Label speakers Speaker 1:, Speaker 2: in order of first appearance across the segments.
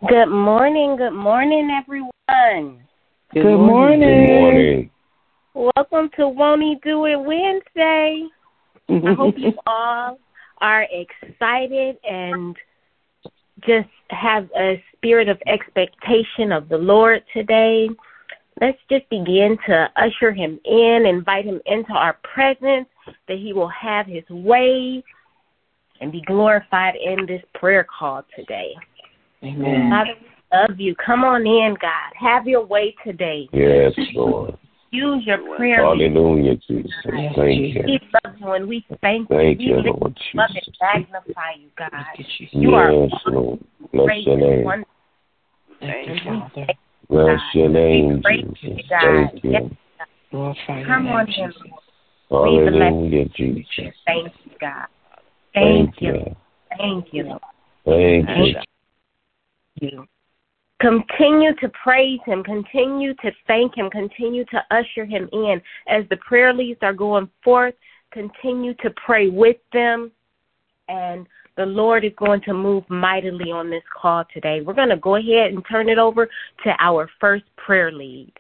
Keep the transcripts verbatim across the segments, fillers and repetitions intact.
Speaker 1: Good morning, good morning, everyone.
Speaker 2: Good, good morning.
Speaker 3: Good morning.
Speaker 1: Welcome to Won't He Do It Wednesday. I hope you all are excited and just have a spirit of expectation of the Lord today. Let's just begin to usher him in, invite him into our presence, that he will have his way and be glorified in this prayer call today.
Speaker 2: Amen.
Speaker 1: Father, we love you. Come on in, God. Have your way today.
Speaker 3: Yes, Lord.
Speaker 1: Use your prayer.
Speaker 3: Hallelujah, Jesus.
Speaker 2: Yes,
Speaker 3: Thank
Speaker 2: Jesus.
Speaker 3: you.
Speaker 1: We love you and we thank,
Speaker 3: Thank
Speaker 1: you.
Speaker 3: you,
Speaker 1: We
Speaker 3: Lord
Speaker 1: love
Speaker 3: Jesus.
Speaker 1: and magnify you, God.
Speaker 2: You.
Speaker 1: You
Speaker 3: Yes,
Speaker 1: are
Speaker 3: Lord. Bless
Speaker 1: great
Speaker 3: your
Speaker 1: and
Speaker 3: name.
Speaker 1: wonderful.
Speaker 2: Thank you, Father.
Speaker 3: Bless your name,
Speaker 1: We praise
Speaker 3: Jesus.
Speaker 1: you, God.
Speaker 3: Thank you.
Speaker 2: Glorify your
Speaker 1: Come
Speaker 2: name,
Speaker 1: on in,
Speaker 2: Jesus.
Speaker 1: Lord. We bless
Speaker 3: Hallelujah,
Speaker 1: you.
Speaker 3: Jesus.
Speaker 1: Thank you, God. Thank,
Speaker 3: Thank
Speaker 1: you.
Speaker 3: you.
Speaker 1: Thank you, Lord.
Speaker 3: Thank you.
Speaker 1: Thank you. Continue to praise him. Continue to thank him. Continue to usher him in. As the prayer leads are going forth, continue to pray with them. And the Lord is going to move mightily on this call today. We're going to go ahead and turn it over to our first prayer lead.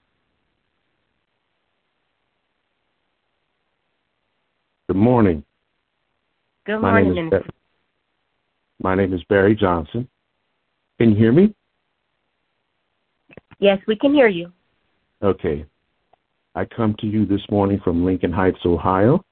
Speaker 4: Good morning.
Speaker 1: Good
Speaker 4: My
Speaker 1: morning,
Speaker 4: name is
Speaker 1: Minister.
Speaker 4: My name is Barry Johnson. Can you hear me?
Speaker 1: Yes, we can hear you.
Speaker 4: Okay. I come to you this morning from Lincoln Heights, Ohio.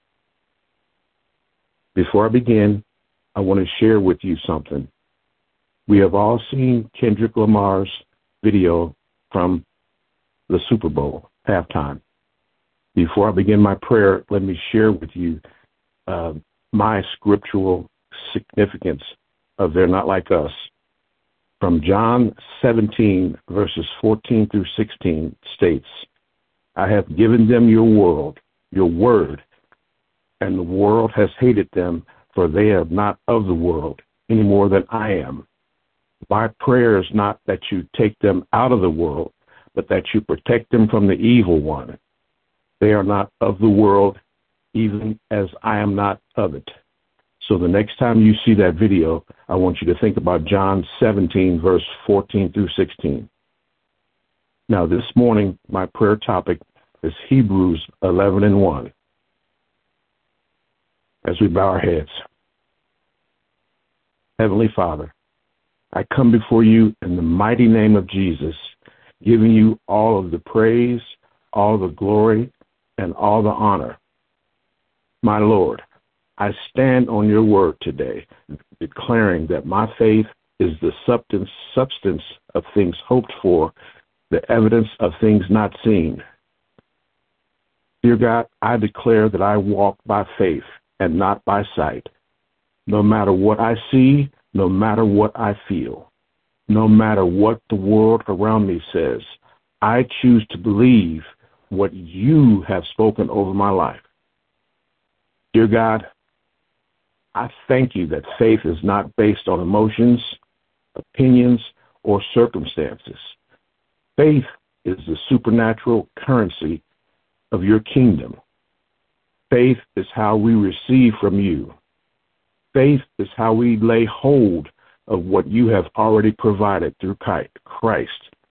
Speaker 4: Before I begin, I want to share with you something. We have all seen Kendrick Lamar's video from the Super Bowl halftime. Before I begin my prayer, let me share with you uh, my scriptural significance of They're Not Like Us. From John seventeen, verses fourteen through sixteen states, I have given them your world, your word, and the world has hated them, for they are not of the world any more than I am. My prayer is not that you take them out of the world, but that you protect them from the evil one. They are not of the world, even as I am not of it. So the next time you see that video, I want you to think about John seventeen, verse fourteen through sixteen. Now, this morning, my prayer topic is Hebrews eleven and one. As we bow our heads. Heavenly Father, I come before you in the mighty name of Jesus, giving you all of the praise, all the glory, and all the honor. My Lord, I stand on your word today, declaring that my faith is the substance, substance of things hoped for, the evidence of things not seen. Dear God, I declare that I walk by faith and not by sight. No matter what I see, no matter what I feel, no matter what the world around me says, I choose to believe what you have spoken over my life. Dear God, I thank you that faith is not based on emotions, opinions, or circumstances. Faith is the supernatural currency of your kingdom. Faith is how we receive from you. Faith is how we lay hold of what you have already provided through Christ.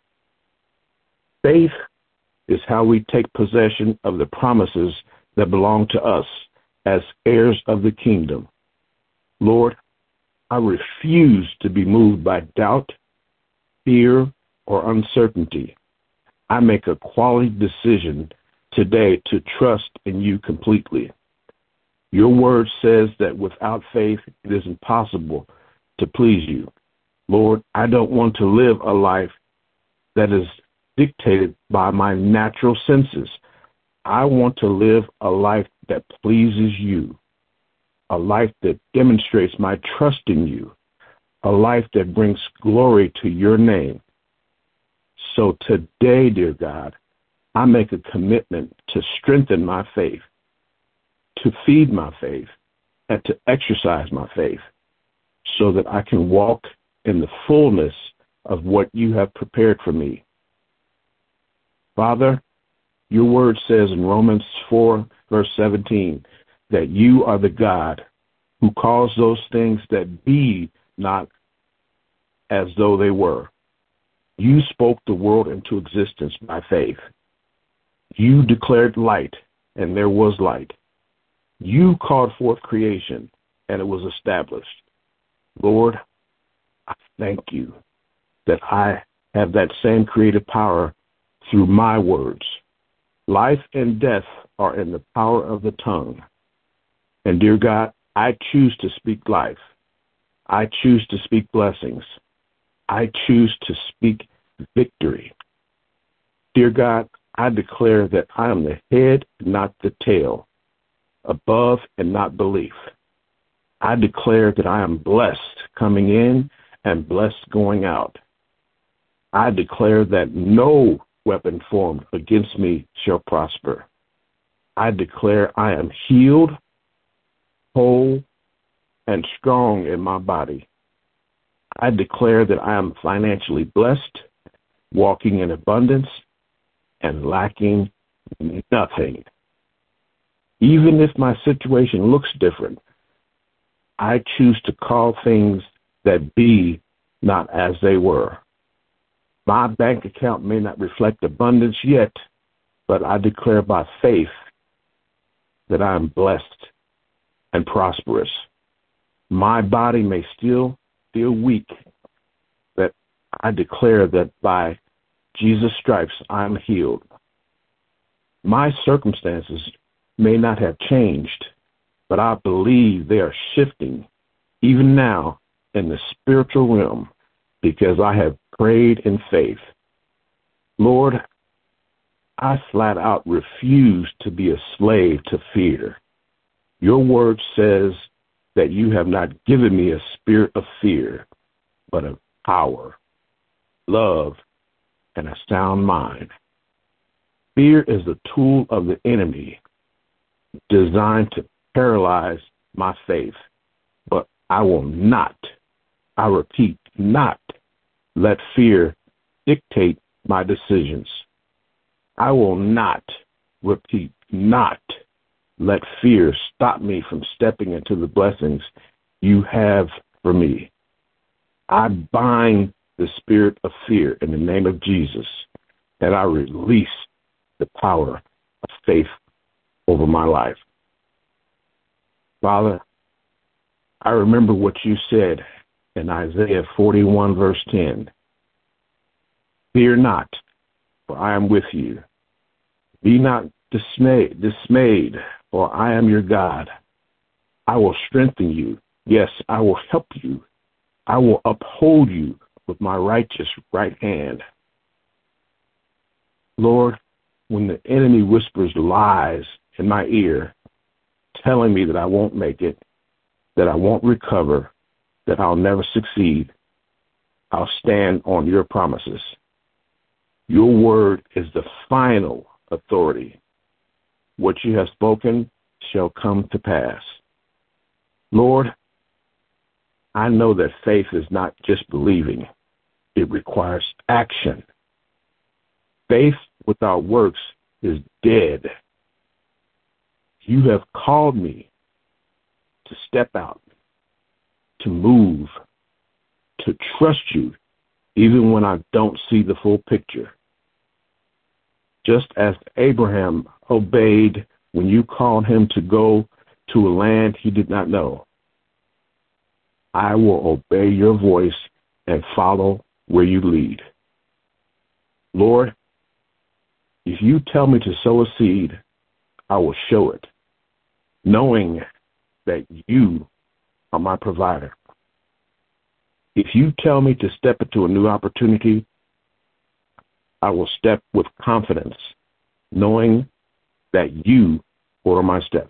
Speaker 4: Faith is how we take possession of the promises that belong to us as heirs of the kingdom. Lord, I refuse to be moved by doubt, fear, or uncertainty. I make a quality decision today to trust in you completely. Your word says that without faith, it is impossible to please you. Lord, I don't want to live a life that is dictated by my natural senses. I want to live a life that pleases you, a life that demonstrates my trust in you, a life that brings glory to your name. So today, dear God, I make a commitment to strengthen my faith, to feed my faith, and to exercise my faith so that I can walk in the fullness of what you have prepared for me. Father, your word says in Romans four, verse seventeen, that you are the God who calls those things that be not as though they were. You spoke the world into existence by faith. You declared light, and there was light. You called forth creation, and it was established. Lord, I thank you that I have that same creative power through my words. Life and death are in the power of the tongue. And dear God, I choose to speak life. I choose to speak blessings. I choose to speak victory. Dear God, I declare that I am the head, not the tail, above and not beneath. I declare that I am blessed coming in and blessed going out. I declare that no weapon formed against me shall prosper. I declare I am healed, whole, and strong in my body. I declare that I am financially blessed, walking in abundance, and lacking nothing. Even if my situation looks different, I choose to call things that be not as they were. My bank account may not reflect abundance yet, but I declare by faith that I am blessed and prosperous. My body may still feel weak, but I declare that by Jesus' stripes I am healed. My circumstances may not have changed, but I believe they are shifting even now in the spiritual realm because I have prayed in faith. Lord, I flat out refuse to be a slave to fear. Your word says that you have not given me a spirit of fear, but of power, love, and a sound mind. Fear is the tool of the enemy designed to paralyze my faith, but I will not, I repeat, not let fear dictate my decisions. I will not, repeat, not let fear stop me from stepping into the blessings you have for me. I bind the spirit of fear in the name of Jesus, and I release the power of faith over my life. Father, I remember what you said in Isaiah forty-one, verse ten. Fear not, for I am with you. Be not dismayed, dismayed, for I am your God. I will strengthen you. Yes, I will help you. I will uphold you with my righteous right hand. Lord, when the enemy whispers lies in my ear, telling me that I won't make it, that I won't recover, that I'll never succeed, I'll stand on your promises. Your word is the final authority. What you have spoken shall come to pass. Lord, I know that faith is not just believing. It requires action. Faith without works is dead. You have called me to step out, to move, to trust you, even when I don't see the full picture. Just as Abraham obeyed when you called him to go to a land he did not know, I will obey your voice and follow where you lead. Lord, if you tell me to sow a seed, I will show it, knowing that you are my provider. If you tell me to step into a new opportunity, I will step with confidence, knowing that you order my steps.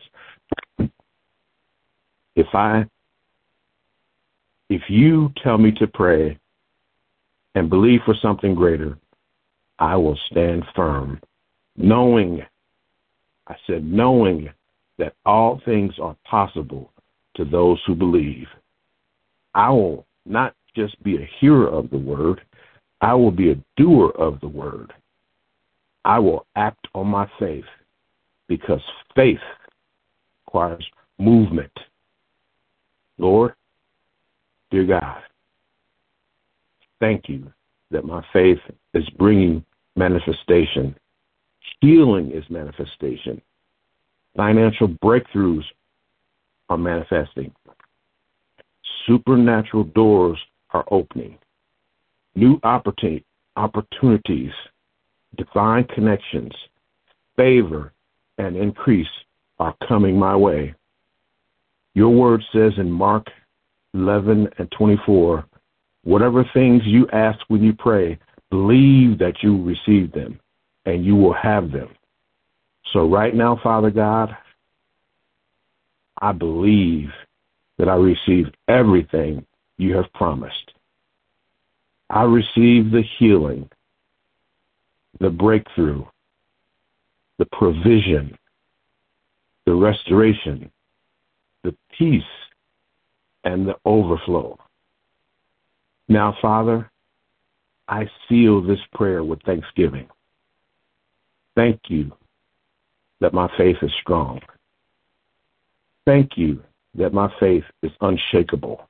Speaker 4: If I, if you tell me to pray and believe for something greater, I will stand firm, knowing, I said, knowing that all things are possible to those who believe. I will not just be a hearer of the word, I will be a doer of the word. I will act on my faith because faith requires movement. Lord, dear God, Thank you that my faith is bringing manifestation. Healing is manifestation. Financial breakthroughs are manifesting. Supernatural doors are opening. New opportunity, opportunities, divine connections, favor, and increase are coming my way. Your word says in Mark eleven and twenty-four, whatever things you ask when you pray, believe that you receive them and you will have them. So right now, Father God, I believe that I receive everything you have promised. I receive the healing, the breakthrough, the provision, the restoration, the peace, and the overflow. Now, Father, I seal this prayer with thanksgiving. Thank you that my faith is strong. Thank you that my faith is unshakable.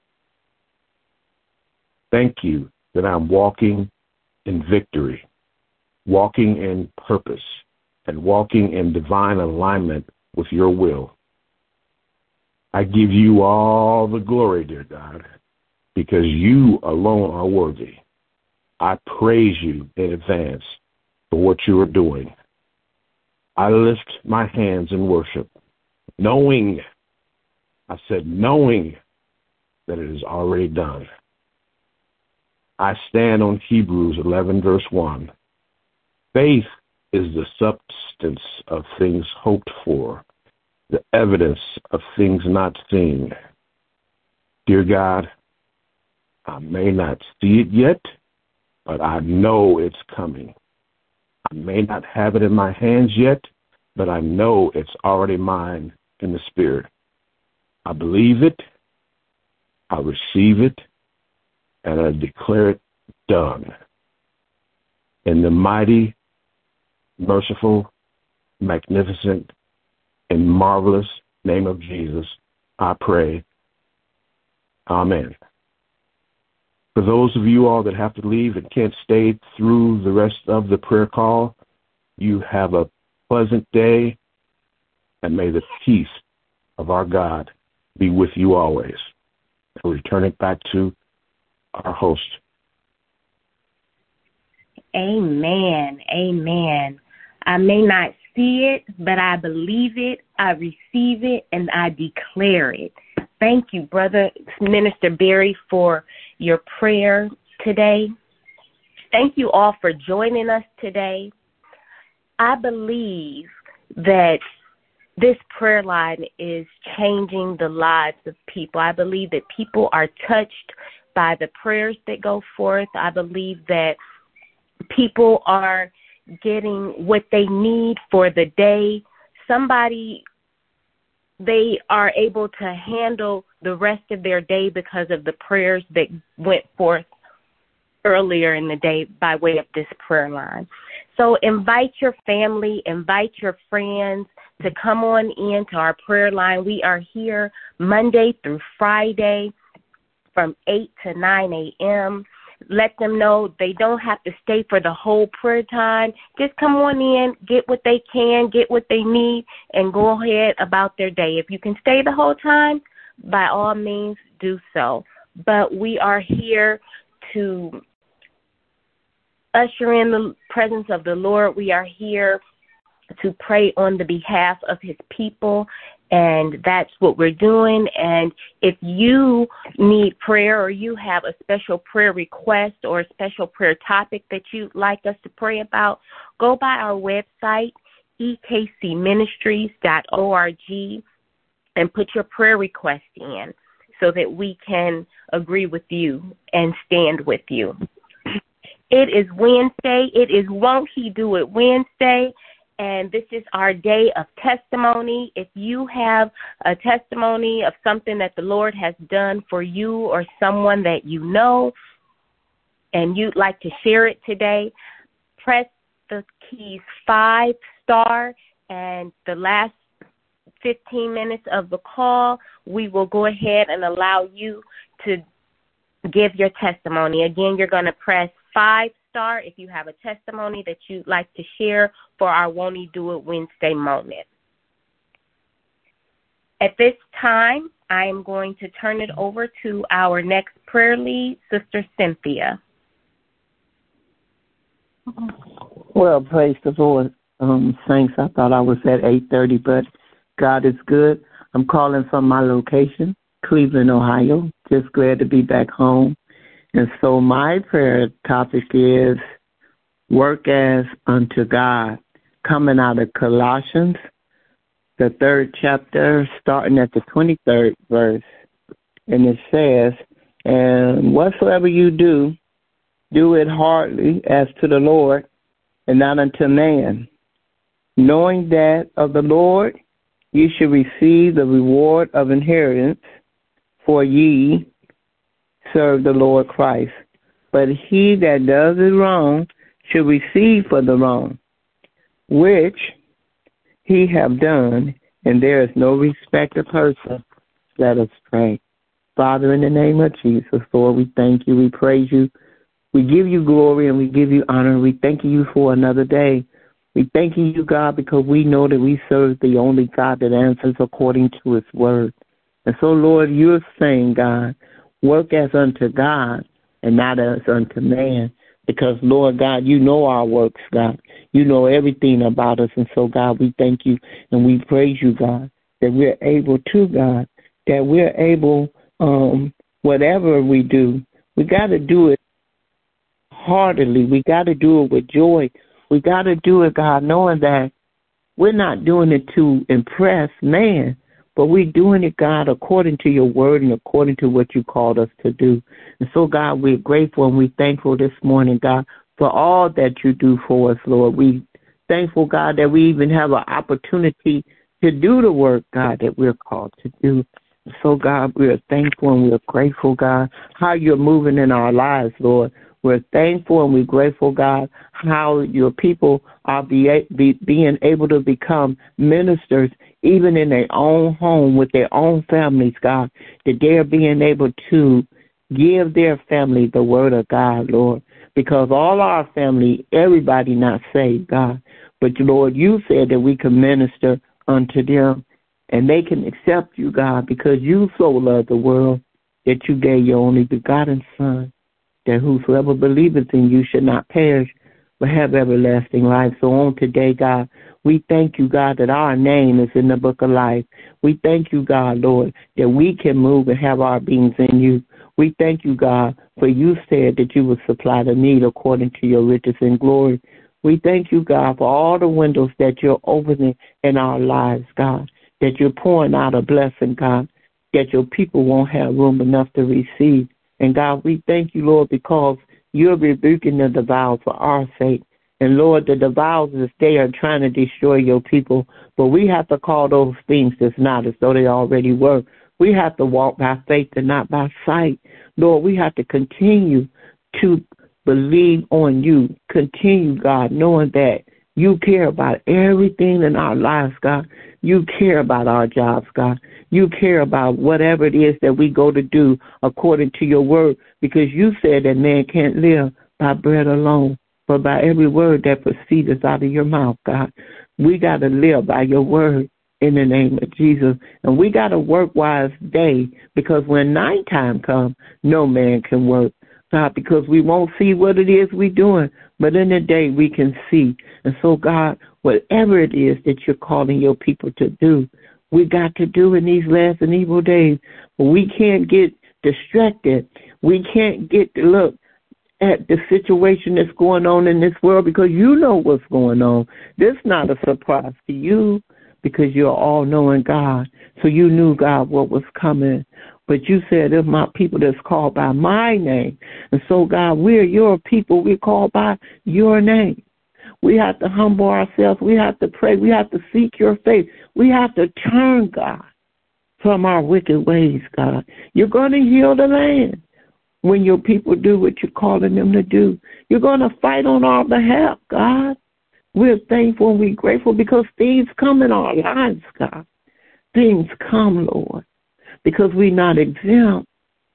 Speaker 4: Thank you that I'm walking in victory, walking in purpose, and walking in divine alignment with your will. I give you all the glory, dear God, because you alone are worthy. I praise you in advance for what you are doing. I lift my hands in worship, knowing, I said knowing that it is already done. I stand on Hebrews eleven, verse one. Faith is the substance of things hoped for, the evidence of things not seen. Dear God, I may not see it yet, but I know it's coming. I may not have it in my hands yet, but I know it's already mine in the Spirit. I believe it, I receive it, and I declare it done. In the mighty, merciful, magnificent, and marvelous name of Jesus, I pray. Amen. For those of you all that have to leave and can't stay through the rest of the prayer call, you have a pleasant day, and may the peace of our God be with you always. I'll return it back to our host.
Speaker 1: Amen. Amen. I may not see it, but I believe it, I receive it, and I declare it. Thank you, Brother Minister Barry, for your prayer today. Thank you all for joining us today. I believe that this prayer line is changing the lives of people. I believe that people are touched by the prayers that go forth. I believe that people are getting what they need for the day. Somebody, they are able to handle the rest of their day because of the prayers that went forth earlier in the day by way of this prayer line. So invite your family, invite your friends to come on in to our prayer line. We are here Monday through Friday from eight to nine a.m. Let them know they don't have to stay for the whole prayer time. Just come on in, get what they can, get what they need, and go ahead about their day. If you can stay the whole time, by all means, do so. But we are here to usher in the presence of the Lord. We are here to pray on the behalf of his people, and that's what we're doing. And if you need prayer or you have a special prayer request or a special prayer topic that you'd like us to pray about, go by our website, e k c ministries dot org, and put your prayer request in so that we can agree with you and stand with you. It is Wednesday. It is Won't He Do It Wednesday. And this is our day of testimony. If you have a testimony of something that the Lord has done for you or someone that you know and you'd like to share it today, press the keys five star, and the last fifteen minutes of the call, we will go ahead and allow you to give your testimony. Again, you're going to press five star if you have a testimony that you'd like to share for our Won't He Do It Wednesday moment. At this time, I am going to turn it over to our next prayer lead, Sister Cynthia.
Speaker 5: Well, praise the Lord, um, saints. I thought I was at eight thirty, but God is good. I'm calling from my location, Cleveland, Ohio. Just glad to be back home. And so my prayer topic is work as unto God, coming out of Colossians, the third chapter, starting at the twenty-third verse. And it says, and whatsoever you do, do it heartily as to the Lord and not unto man, knowing that of the Lord ye shall receive the reward of inheritance, for ye serve the Lord Christ. But he that does it wrong shall receive for the wrong, which he have done, and there is no respect of person. Let us pray. Father, in the name of Jesus, Lord, we thank you, we praise you, we give you glory, and we give you honor. We thank you for another day. We thank you, God, because we know that we serve the only God that answers according to his word. And so, Lord, you're saying, God, work as unto God and not as unto man. Because, Lord God, you know our works, God. You know everything about us. And so, God, we thank you and we praise you, God, that we're able to, God, that we're able, um, whatever we do, we got to do it heartily. We got to do it with joy. We got to do it, God, knowing that we're not doing it to impress man, but we're doing it, God, according to your word and according to what you called us to do. And so, God, we're grateful and we're thankful this morning, God, for all that you do for us, Lord. We thankful, God, that we even have an opportunity to do the work, God, that we're called to do. And so, God, we're thankful and we're grateful, God, how you're moving in our lives, Lord. We're thankful and we're grateful, God, how your people are be, be, being able to become ministers even in their own home with their own families, God, that they're being able to give their family the word of God, Lord, because all our family, everybody not saved, God. But, Lord, you said that we can minister unto them and they can accept you, God, because you so loved the world that you gave your only begotten Son, that whosoever believeth in you should not perish, but have everlasting life. So on today, God, we thank you, God, that our name is in the book of life. We thank you, God, Lord, that we can move and have our beings in you. We thank you, God, for you said that you would supply the need according to your riches and glory. We thank you, God, for all the windows that you're opening in our lives, God, that you're pouring out a blessing, God, that your people won't have room enough to receive. And, God, we thank you, Lord, because you're rebuking the devour for our sake. And, Lord, the devourers, they are trying to destroy your people. But we have to call those things that's not as though they already were. We have to walk by faith and not by sight. Lord, we have to continue to believe on you. Continue, God, knowing that you care about everything in our lives, God. You care about our jobs, God. You care about whatever it is that we go to do according to your word, because you said that man can't live by bread alone, but by every word that proceeds out of your mouth, God. We got to live by your word in the name of Jesus. And we got to work wise day, because when nighttime comes, no man can work, God, because we won't see what it is we're doing, but in the day we can see. And so, God, whatever it is that you're calling your people to do, we got to do in these last and evil days. But we can't get distracted. We can't get to look at the situation that's going on in this world, because you know what's going on. This is not a surprise to you, because you're all-knowing God. So you knew, God, what was coming. But you said, if my people that's called by my name. And so, God, we're your people. We're called by your name. We have to humble ourselves. We have to pray. We have to seek your face. We have to turn, God, from our wicked ways, God. You're going to heal the land when your people do what you're calling them to do. You're going to fight on our behalf, God. We're thankful and we're grateful, because things come in our lives, God. Things come, Lord, because we're not exempt.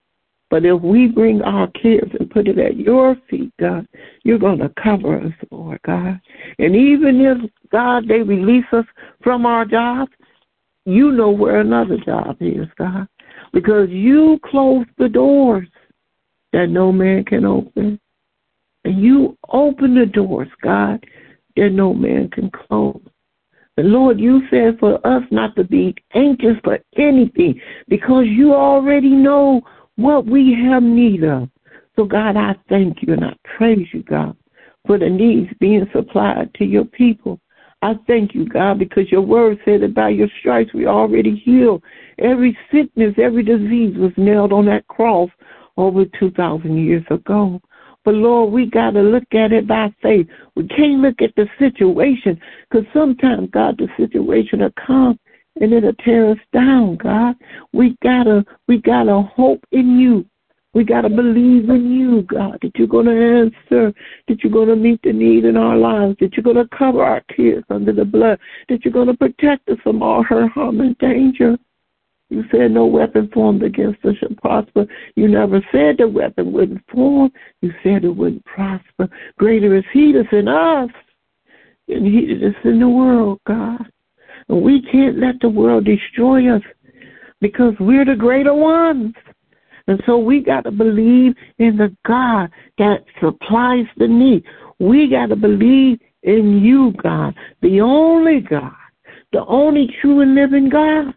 Speaker 5: But if we bring our cares and put it at your feet, God, you're going to cover us, Lord God. And even if, God, they release us from our jobs, you know where another job is, God, because you close the doors that no man can open. And you open the doors, God, that no man can close. And Lord, you said for us not to be anxious for anything because you already know what we have need of. So, God, I thank you and I praise you, God, for the needs being supplied to your people. I thank you, God, because your word said that by your stripes we already healed. Every sickness, every disease was nailed on that cross over two thousand years ago. But, Lord, we got to look at it by faith. We can't look at the situation because sometimes, God, the situation will come and it'll tear us down, God. We got to we gotta hope in you. We got to believe in you, God, that you're going to answer, that you're going to meet the need in our lives, that you're going to cover our kids under the blood, that you're going to protect us from all hurt, harm, and danger. You said no weapon formed against us shall prosper. You never said the weapon wouldn't form. You said it wouldn't prosper. Greater is he that's in us than he that's in the world, God. And we can't let the world destroy us because we're the greater ones. And so we got to believe in the God that supplies the need. We got to believe in you, God, the only God, the only true and living God.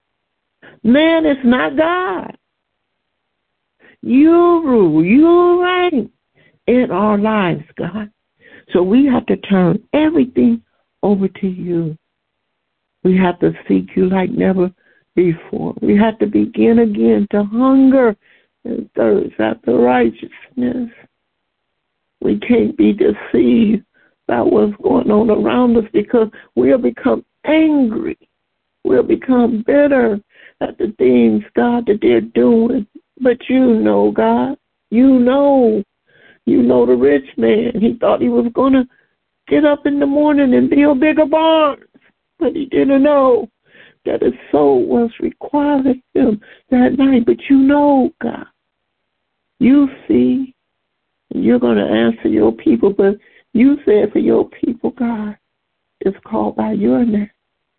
Speaker 5: Man is not God. You rule, you reign in our lives, God. So we have to turn everything over to you. We have to seek you like never before. We have to begin again to hunger and thirst after righteousness. We can't be deceived by what's going on around us because we'll become angry. We'll become bitter at the things, God, that they're doing. But you know, God, you know. You know the rich man. He thought he was going to get up in the morning and build bigger barns, but he didn't know that his soul was requiring him that night. But you know, God, you see, you're going to answer your people, but you said for your people, God, it's called by your name.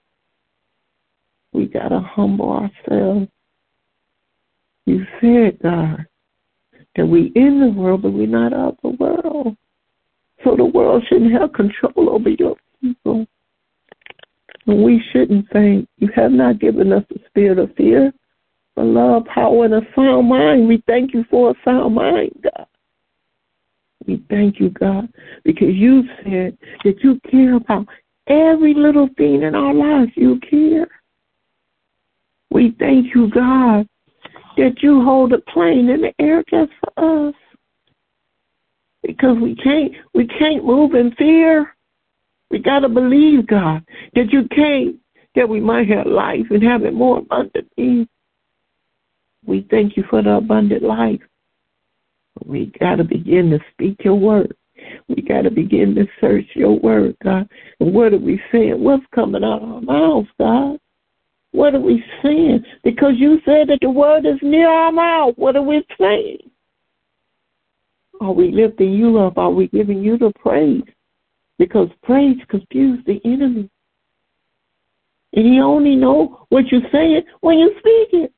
Speaker 5: We got to humble ourselves. You said, God, that we in the world, but we're not of the world. So the world shouldn't have control over your people. And we shouldn't think you have not given us the spirit of fear, but love, power, and a sound mind. We thank you for a sound mind, God. We thank you, God, because you said that you care about every little thing in our lives. You care. We thank you, God, that you hold a plane in the air just for us. Because we can't we can't move in fear. We gotta believe, God, that you came that we might have life and have it more abundantly. We thank you for the abundant life. We gotta begin to speak your word. We gotta begin to search your word, God. And what are we saying? What's coming out of our mouths, God? What are we saying? Because you said that the word is near our mouth. What are we saying? Are we lifting you up? Are we giving you the praise? Because praise confuses the enemy. And he only knows what you're saying when you speak it.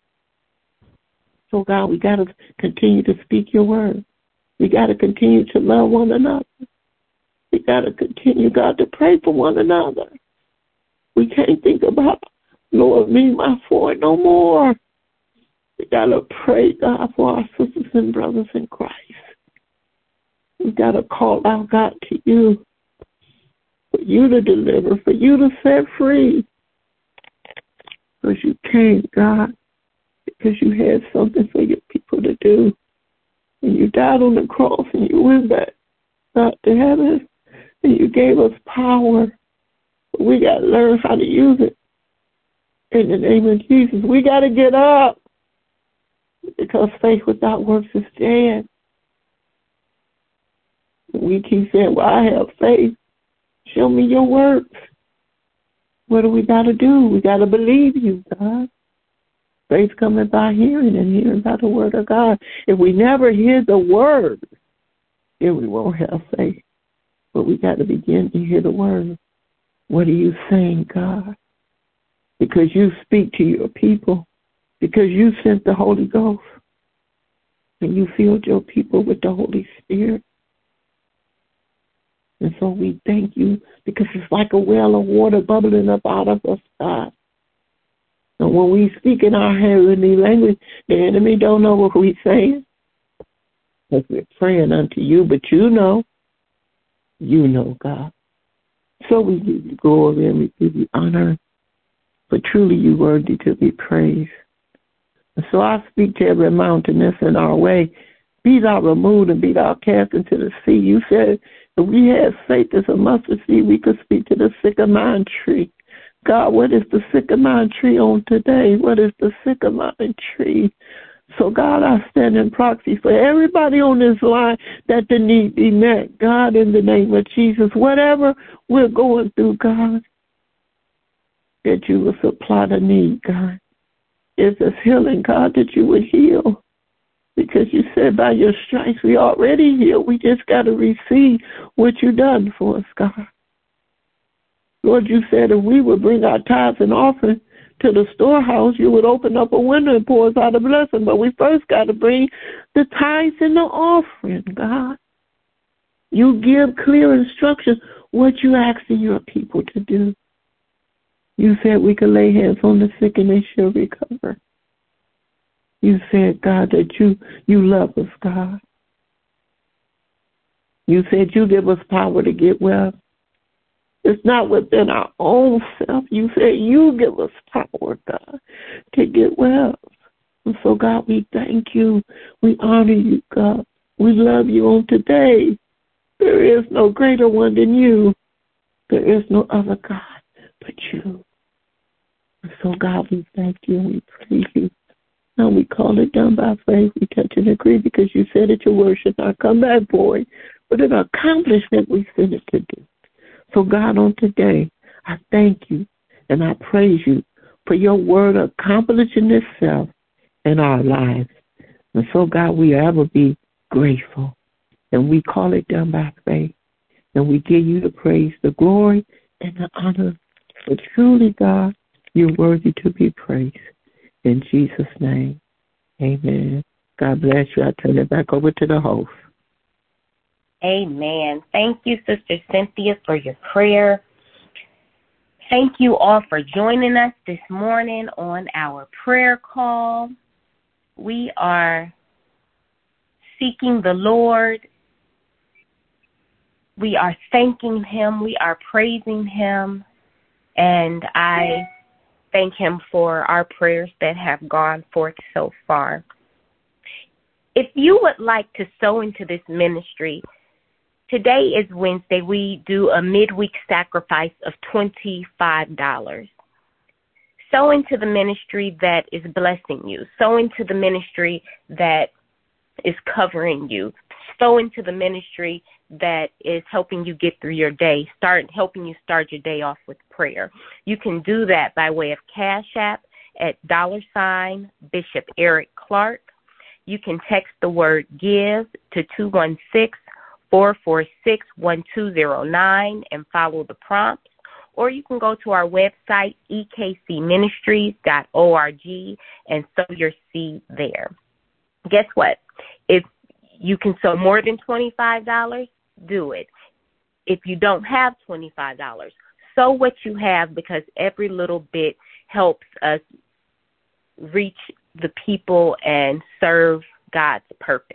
Speaker 5: So, God, we got to continue to speak your word. We got to continue to love one another. We got to continue, God, to pray for one another. We can't think about, Lord, me, my four, no more. We got to pray, God, for our sisters and brothers in Christ. We got to call out, God, to you, for you to deliver, for you to set free. Because you came, God, because you had something for your people to do. And you died on the cross and you went back, God, to heaven, and you gave us power. We got to learn how to use it. In the name of Jesus, we got to get up because faith without works is dead. We keep saying, well, I have faith. Show me your works. What do we got to do? We got to believe you, God. Faith cometh by hearing, and hearing by the word of God. If we never hear the word, then we won't have faith. But we got to begin to hear the word. What are you saying, God? Because you speak to your people. Because you sent the Holy Ghost. And you filled your people with the Holy Spirit. And so we thank you because it's like a well of water bubbling up out of us, God. And when we speak in our heavenly language, the enemy don't know what we're saying. Because we're praying unto you, but you know. You know, God. So we give you glory and we give you honor. But truly you worthy to be praised. And so I speak to every mountain that's in our way. Be thou removed and be thou cast into the sea. You said if we had faith as a mustard seed, we could speak to the sycamore tree. God, what is the sycamore tree on today? What is the sycamore tree? So, God, I stand in proxy for everybody on this line that the need be met. God, in the name of Jesus, whatever we're going through, God, that you will supply the need, God. If it's healing, God, that you would heal. Because you said by your stripes we already healed. We just got to receive what you done for us, God. Lord, you said if we would bring our tithes and offering to the storehouse, you would open up a window and pour us out a blessing. But we first got to bring the tithes and the offering, God. You give clear instructions what you asking your people to do. You said we could lay hands on the sick and they shall recover. You said, God, that you, you love us, God. You said you give us power to get well. It's not within our own self. You said you give us power, God, to get well. And so, God, we thank you. We honor you, God. We love you on today. There is no greater one than you. There is no other God but you. And so, God, we thank you and we praise you. Now we call it done by faith. We touch and agree because you said that your word should not come back void, but an accomplishment we sent it to do. So, God, on today, I thank you and I praise you for your word accomplishing itself in our lives. And so, God, we ever be grateful. And we call it done by faith. And we give you the praise, the glory, and the honor. For truly, God, you're worthy to be praised. In Jesus' name, amen. God bless you. I turn it back over to the host.
Speaker 1: Amen. Thank you, Sister Cynthia, for your prayer. Thank you all for joining us this morning on our prayer call. We are seeking the Lord. We are thanking him. We are praising him. And I thank him for our prayers that have gone forth so far. If you would like to sow into this ministry, today is Wednesday. We do a midweek sacrifice of twenty-five dollars. Sow into the ministry that is blessing you. Sow into the ministry that is covering you. Sow into the ministry that is helping you get through your day, start helping you start your day off with prayer. You can do that by way of Cash App at dollar sign Bishop Eric Clark. You can text the word give to two one six, four four six, one two zero nine and follow the prompts. Or you can go to our website, e k c ministries dot org, and sow your seed there. Guess what? If you can sow more than twenty-five dollars, do it. If you don't have twenty-five dollars, sow what you have because every little bit helps us reach the people and serve God's purpose.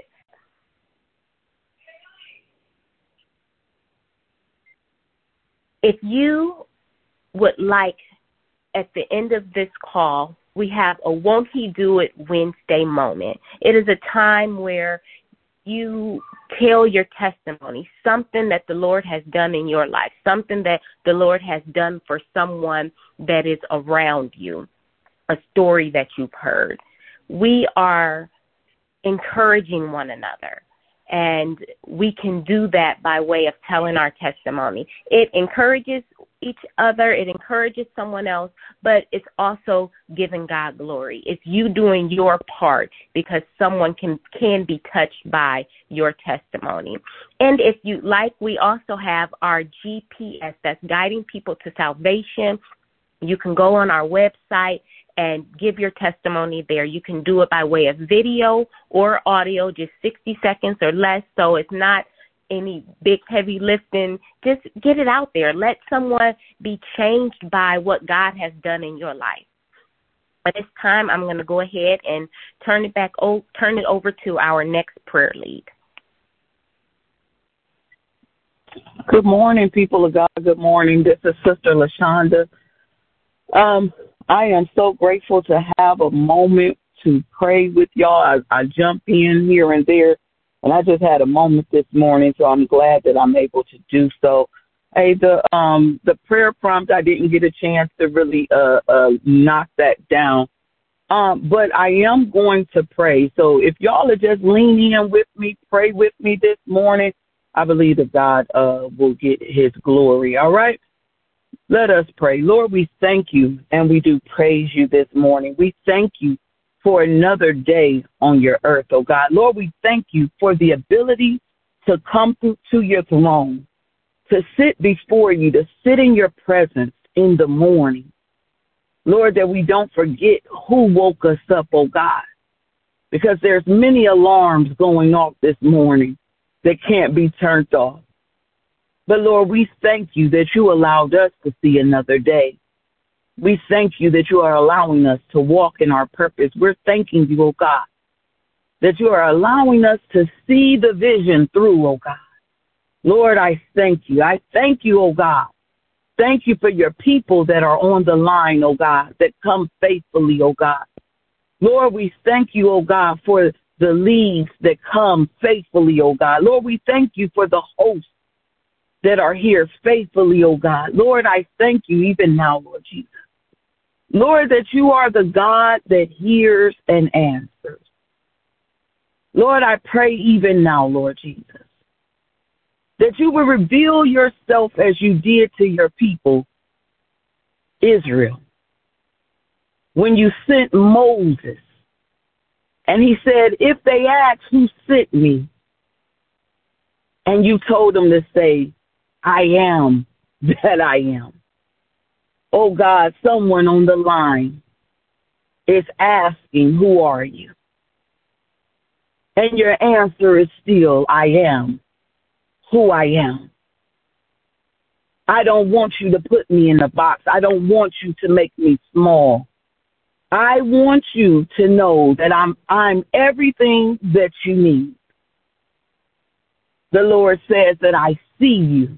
Speaker 1: If you would like, at the end of this call, we have a Won't He Do It Wednesday moment. It is a time where you tell your testimony, something that the Lord has done in your life, something that the Lord has done for someone that is around you, a story that you've heard. We are encouraging one another, and we can do that by way of telling our testimony. It encourages each other. It encourages someone else, but it's also giving God glory. It's you doing your part because someone can, can be touched by your testimony. And if you like, we also have our G P S, that's guiding people to salvation. You can go on our website and give your testimony there. You can do it by way of video or audio, just sixty seconds or less, so it's not any big, heavy lifting. Just get it out there. Let someone be changed by what God has done in your life. At this time, I'm going to go ahead and turn it back, o- turn it over to our next prayer lead.
Speaker 5: Good morning, people of God. Good morning. This is Sister LaShonda. Um, I am so grateful to have a moment to pray with y'all. I, I jump in here and there, and I just had a moment this morning, so I'm glad that I'm able to do so. Hey, the um the prayer prompt, I didn't get a chance to really uh, uh knock that down, um, but I am going to pray. So if y'all are just leaning in with me, pray with me this morning, I believe that God uh will get His glory. All right. Let us pray. Lord, we thank you and we do praise you this morning. We thank you for another day on your earth, oh God. Lord, we thank you for the ability to come through to your throne, to sit before you, to sit in your presence in the morning. Lord, that we don't forget who woke us up, oh God, because there's many alarms going off this morning that can't be turned off. But, Lord, we thank you that you allowed us to see another day. We thank you that you are allowing us to walk in our purpose. We're thanking you, oh God, that you are allowing us to see the vision through, oh God. Lord, I thank you. I thank you, oh God. Thank you for your people that are on the line, oh God, that come faithfully, oh God. Lord, we thank you, oh God, for the leads that come faithfully, oh God. Lord, we thank you for the hosts that are here faithfully, oh God. Lord, I thank you even now, Lord Jesus. Lord, that you are the God that hears and answers. Lord, I pray even now, Lord Jesus, that you will reveal yourself as you did to your people, Israel, when you sent Moses. And he said, if they ask who sent me, and you told them to say, I am that I am. Oh God, someone on the line is asking, who are you? And your answer is still, I am who I am. I don't want you to put me in a box. I don't want you to make me small. I want you to know that I'm I'm everything that you need. The Lord says that I see you.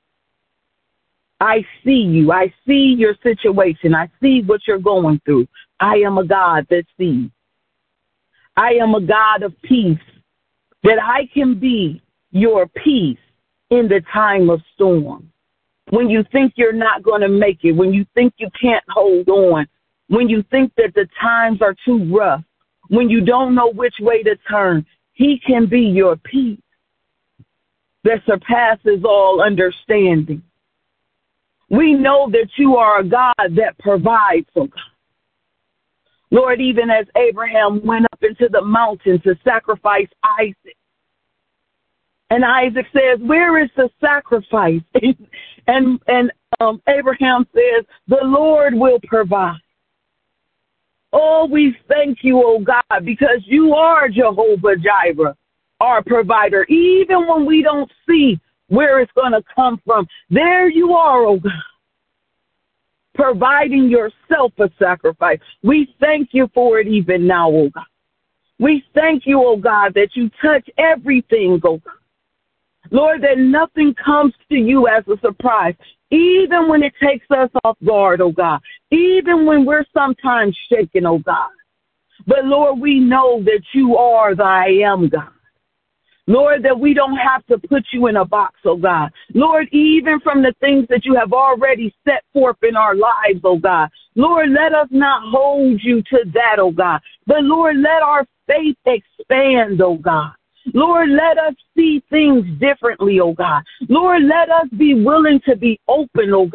Speaker 5: I see you. I see your situation. I see what you're going through. I am a God that sees. I am a God of peace, that I can be your peace in the time of storm. When you think you're not going to make it, when you think you can't hold on, when you think that the times are too rough, when you don't know which way to turn, he can be your peace that surpasses all understanding. We know that you are a God that provides, oh God. Lord, even as Abraham went up into the mountain to sacrifice Isaac, and Isaac says, where is the sacrifice? and and um, Abraham says, the Lord will provide. Oh, we thank you, oh God, because you are Jehovah Jireh, our provider. Even when we don't see where it's going to come from, there you are, oh God, providing yourself a sacrifice. We thank you for it even now, oh God. We thank you, oh God, that you touch everything, oh God. Lord, that nothing comes to you as a surprise, even when it takes us off guard, oh God, even when we're sometimes shaken, oh God. But Lord, we know that you are the I am God. Lord, that we don't have to put you in a box, oh God. Lord, even from the things that you have already set forth in our lives, oh God. Lord, let us not hold you to that, oh God. But Lord, let our faith expand, oh God. Lord, let us see things differently, oh God. Lord, let us be willing to be open, oh God,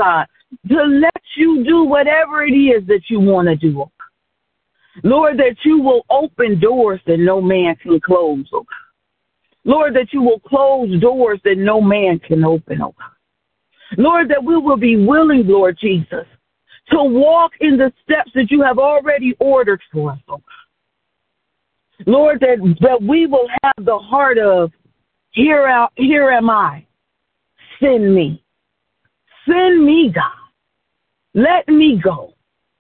Speaker 6: to let you do whatever it is that you want to do, oh God. Lord, that you will open doors that no man can close, oh God. Lord, that you will close doors that no man can open, oh God. Lord, that we will be willing, Lord Jesus, to walk in the steps that you have already ordered for us, oh God. Lord, that, that we will have the heart of, here, out, here am I, send me. Send me, God. Let me go.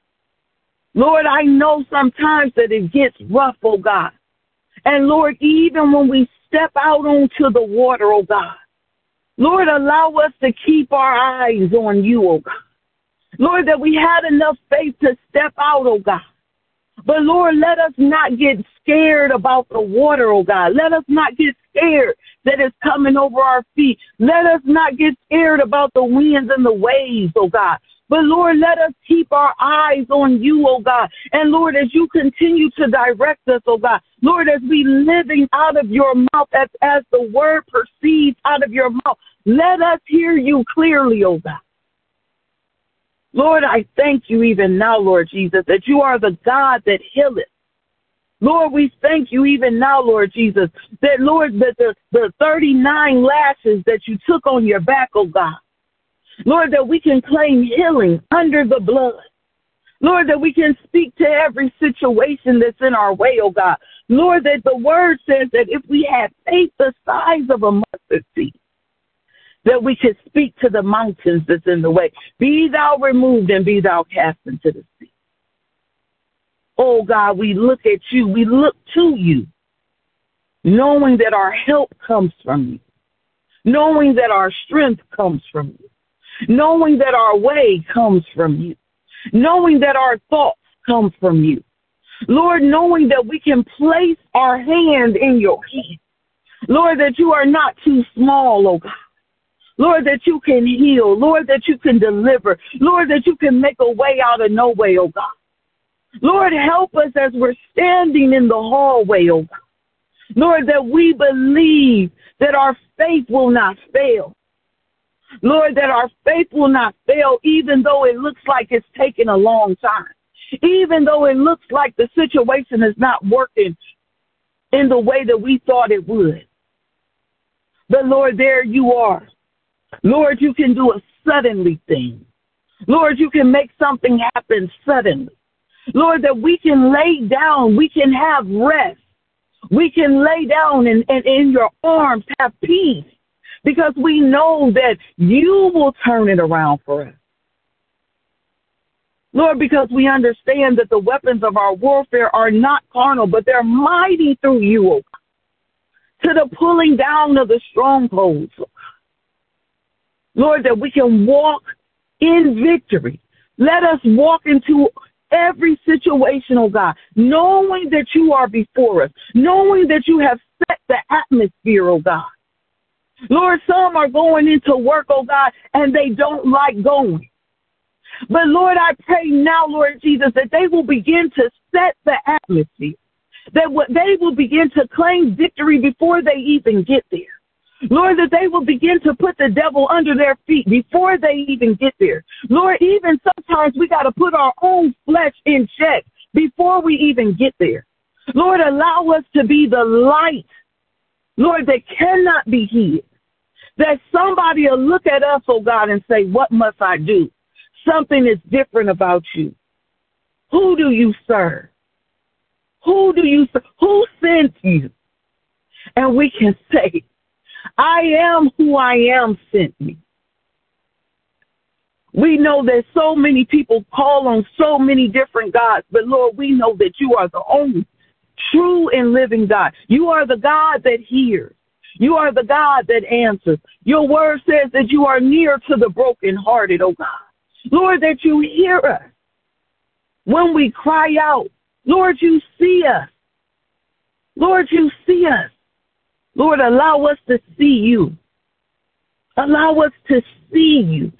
Speaker 6: Lord, I know sometimes that it gets rough, oh God. And Lord, even when we step out onto the water, oh God, Lord, allow us to keep our eyes on you, oh God. Lord, that we had enough faith to step out, oh God. But Lord, let us not get scared about the water, oh God. Let us not get scared that it's coming over our feet. Let us not get scared about the winds and the waves, oh God. But Lord, let us keep our eyes on you, oh God. And Lord, as you continue to direct us, oh God, Lord, as we living out of your mouth, as, as the word proceeds out of your mouth, let us hear you clearly, oh God. Lord, I thank you even now, Lord Jesus, that you are the God that healeth. Lord, we thank you even now, Lord Jesus, that, Lord, that the, the thirty-nine lashes that you took on your back, oh God, Lord, that we can claim healing under the blood. Lord, that we can speak to every situation that's in our way, oh God. Lord, that the word says that if we had faith the size of a mustard seed, that we could speak to the mountains that's in the way. Be thou removed and be thou cast into the sea. Oh God, we look at you. We look to you, knowing that our help comes from you, knowing that our strength comes from you, knowing that our way comes from you, knowing that our thoughts come from you. Lord, knowing that we can place our hand in your hand. Lord, that you are not too small, oh God. Lord, that you can heal. Lord, that you can deliver. Lord, that you can make a way out of no way, oh God. Lord, help us as we're standing in the hallway, oh God. Lord, that we believe that our faith will not fail. Lord, that our faith will not fail even though it looks like it's taken a long time. Even though it looks like the situation is not working in the way that we thought it would. But Lord, there you are. Lord, you can do a suddenly thing. Lord, you can make something happen suddenly. Lord, that we can lay down, we can have rest. We can lay down and, and in your arms have peace because we know that you will turn it around for us. Lord, because we understand that the weapons of our warfare are not carnal, but they're mighty through you, oh God, to the pulling down of the strongholds, oh God. Lord, that we can walk in victory. Let us walk into every situation, oh God, knowing that you are before us, knowing that you have set the atmosphere, oh God. Lord, some are going into work, oh God, and they don't like going. But Lord, I pray now, Lord Jesus, that they will begin to set the atmosphere, that they will begin to claim victory before they even get there. Lord, that they will begin to put the devil under their feet before they even get there. Lord, even sometimes we got to put our own flesh in check before we even get there. Lord, allow us to be the light, Lord, that cannot be hid. That somebody will look at us, oh God, and say, what must I do? Something is different about you. Who do you serve? Who do you serve? Who sent you? And we can say, I am who I am sent me. We know that so many people call on so many different gods, but Lord, we know that you are the only true and living God. You are the God that hears. You are the God that answers. Your word says that you are near to the brokenhearted, oh God. Lord, that you hear us when we cry out. Lord, you see us. Lord, you see us. Lord, allow us to see you. Allow us to see you.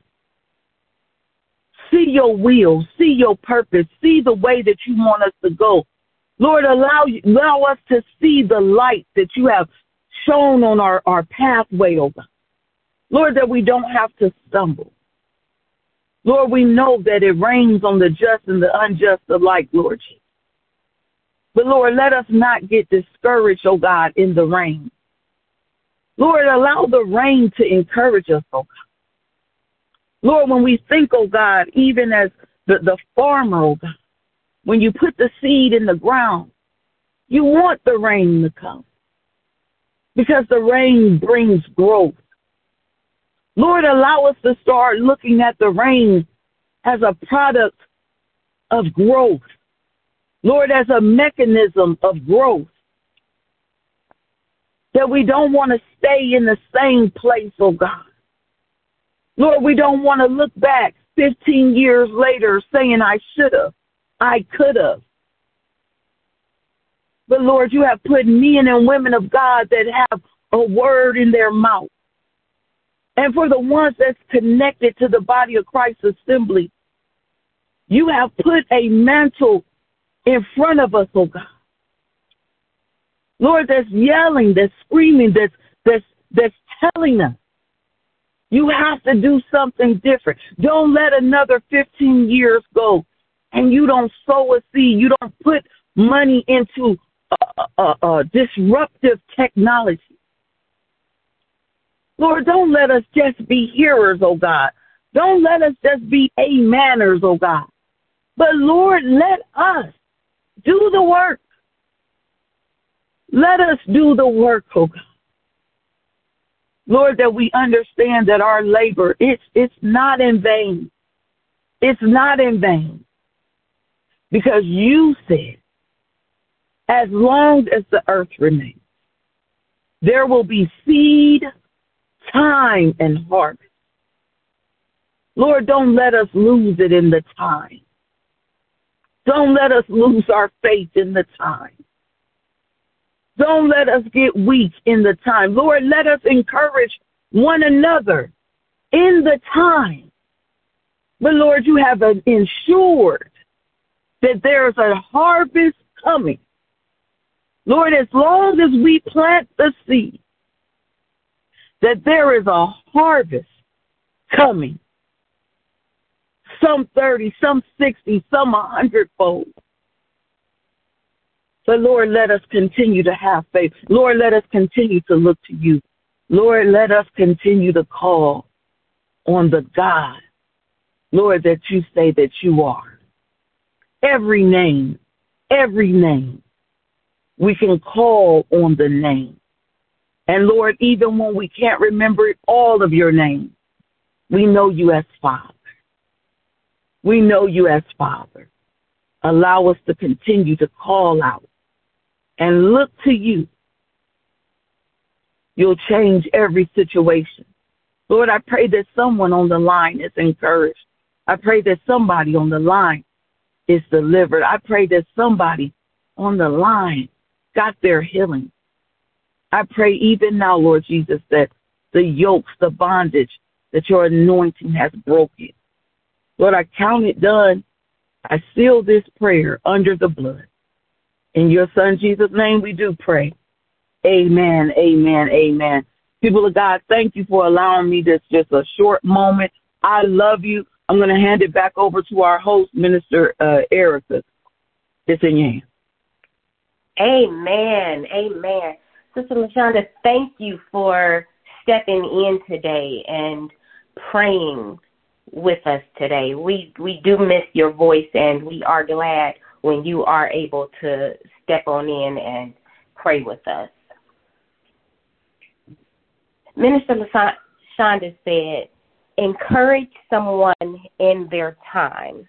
Speaker 6: See your will. See your purpose. See the way that you want us to go. Lord, allow, allow us to see the light that you have shown on our, our pathway, oh God. Lord, that we don't have to stumble. Lord, we know that it rains on the just and the unjust alike, Lord Jesus. But Lord, let us not get discouraged, oh God, in the rain. Lord, allow the rain to encourage us, oh God. Lord, when we think, oh God, even as the, the farmer, oh God, when you put the seed in the ground, you want the rain to come because the rain brings growth. Lord, allow us to start looking at the rain as a product of growth. Lord, as a mechanism of growth. That we don't want to stay in the same place, oh God. Lord, we don't want to look back fifteen years later saying I should have, I could have. But Lord, you have put men and women of God that have a word in their mouth. And for the ones that's connected to the body of Christ assembly, you have put a mantle in front of us, oh God. Lord, that's yelling, that's screaming, that's that's that's telling us you have to do something different. Don't let another fifteen years go and you don't sow a seed. You don't put money into uh, uh, uh, disruptive technology. Lord, don't let us just be hearers, oh God. Don't let us just be ameners, oh God. But Lord, let us do the work. Let us do the work, oh God. Lord, that we understand that our labor, it's, it's not in vain. It's not in vain. Because you said, as long as the earth remains, there will be seed, time, and harvest. Lord, don't let us lose it in the time. Don't let us lose our faith in the time. Don't let us get weak in the time. Lord, let us encourage one another in the time. But Lord, you have ensured that there's a harvest coming. Lord, as long as we plant the seed, that there is a harvest coming. Some thirty, some sixty, some a hundredfold. But Lord, let us continue to have faith. Lord, let us continue to look to you. Lord, let us continue to call on the God, Lord, that you say that you are. Every name, every name, we can call on the name. And Lord, even when we can't remember all of your names, we know you as Father. We know you as Father. Allow us to continue to call out and look to you. You'll change every situation. Lord, I pray that someone on the line is encouraged. I pray that somebody on the line is delivered. I pray that somebody on the line got their healing. I pray even now, Lord Jesus, that the yokes, the bondage, that your anointing has broken. Lord, I count it done. I seal this prayer under the blood. In your Son, Jesus' name, we do pray. Amen, amen, amen. People of God, thank you for allowing me this just a short moment. I love you. I'm going to hand it back over to our host, Minister uh, Erica. It's in your hands.
Speaker 1: Amen, amen. Sister LaShonda, thank you for stepping in today and praying with us today. We we do miss your voice, and we are glad when you are able to step on in and pray with us. Minister LaShonda said, encourage someone in their time.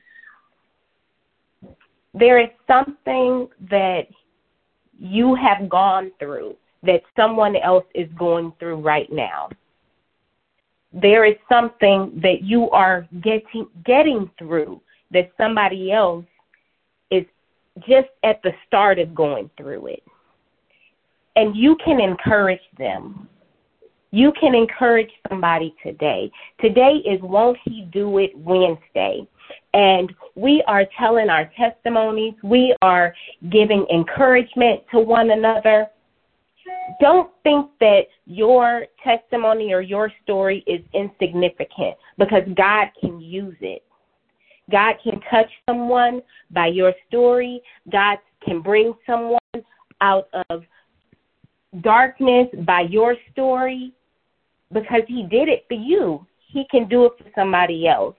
Speaker 1: There is something that you have gone through that someone else is going through right now. There is something that you are getting getting through that somebody else is just at the start of going through it. And you can encourage them. You can encourage somebody today. Today is Won't He Do It Wednesday. And we are telling our testimonies. We are giving encouragement to one another. don't think that your testimony or your story is insignificant, because God can use it. God can touch someone by your story. God can bring someone out of darkness by your story, because he did it for you. He can do it for somebody else.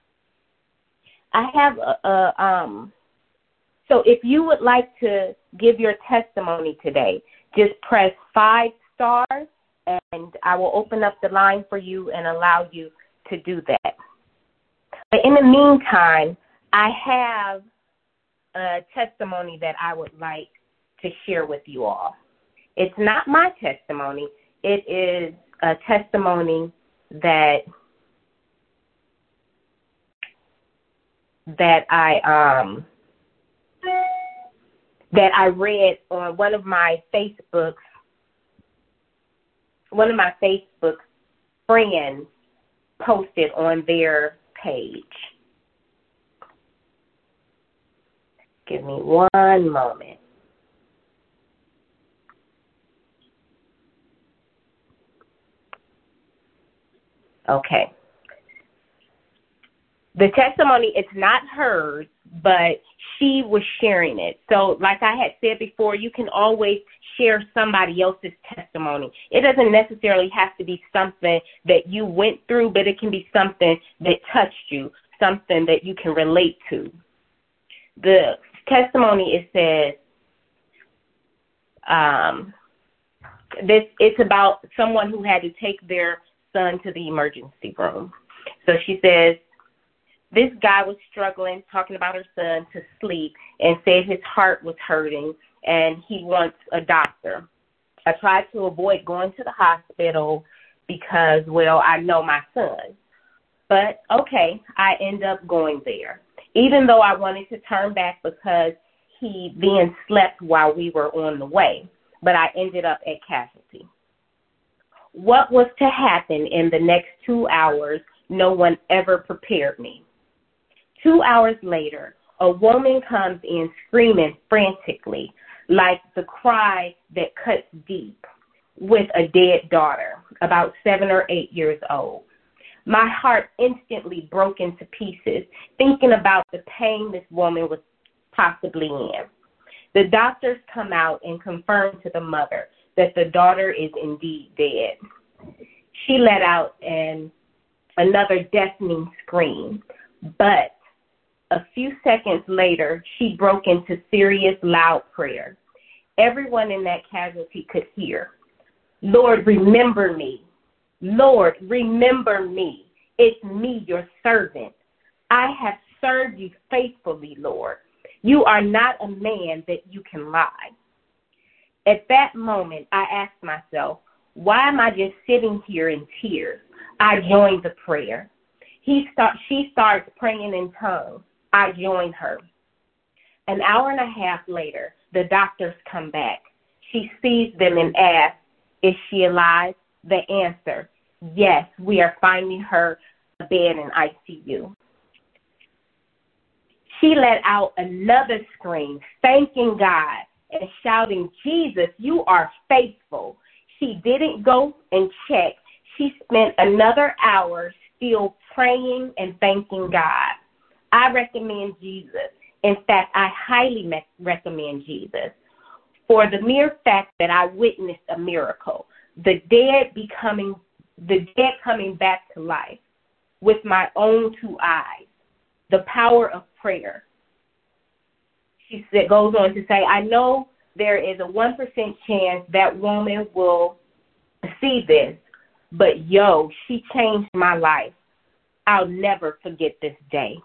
Speaker 1: I have a, a um so if you would like to give your testimony today, just press five stars, and I will open up the line for you and allow you to do that. But in the meantime, I have a testimony that I would like to share with you all. It's not my testimony. It is a testimony that that I um that I read on one of my Facebooks, one of my Facebook friends posted on their page. Give me one moment. Okay. The testimony, it's not hers, but she was sharing it. So like I had said before, you can always share somebody else's testimony. It doesn't necessarily have to be something that you went through, but it can be something that touched you, something that you can relate to. The testimony, it says, um, this it's about someone who had to take their son to the emergency room. So she says, this guy was struggling, talking about her son, to sleep, and said his heart was hurting and he wants a doctor. I tried to avoid going to the hospital because, well, I know my son. But, okay, I end up going there, even though I wanted to turn back because he then slept while we were on the way. But I ended up at casualty. What was to happen in the next two hours, no one ever prepared me. Two hours later, a woman comes in screaming frantically, like the cry that cuts deep, with a dead daughter, about seven or eight years old. My heart instantly broke into pieces, thinking about the pain this woman was possibly in. The doctors come out and confirm to the mother that the daughter is indeed dead. She let out an another deafening scream, but a few seconds later, she broke into serious, loud prayer. Everyone in that casualty could hear, Lord, remember me. Lord, remember me. It's me, your servant. I have served you faithfully, Lord. You are not a man that you can lie. At that moment, I asked myself, why am I just sitting here in tears? I joined the prayer. He start, she starts praying in tongues. I joined her. An hour and a half later, the doctors come back. She sees them and asks, is she alive? The answer, yes, we are finding her a bed in I C U. She let out another scream, thanking God and shouting, Jesus, you are faithful. She didn't go and check. She spent another hour still praying and thanking God. I recommend Jesus. In fact, I highly me- recommend Jesus for the mere fact that I witnessed a miracle, the dead becoming, the dead coming back to life with my own two eyes, the power of prayer. She said, goes on to say, I know there is a one percent chance that woman will see this, but yo, she changed my life. I'll never forget this day.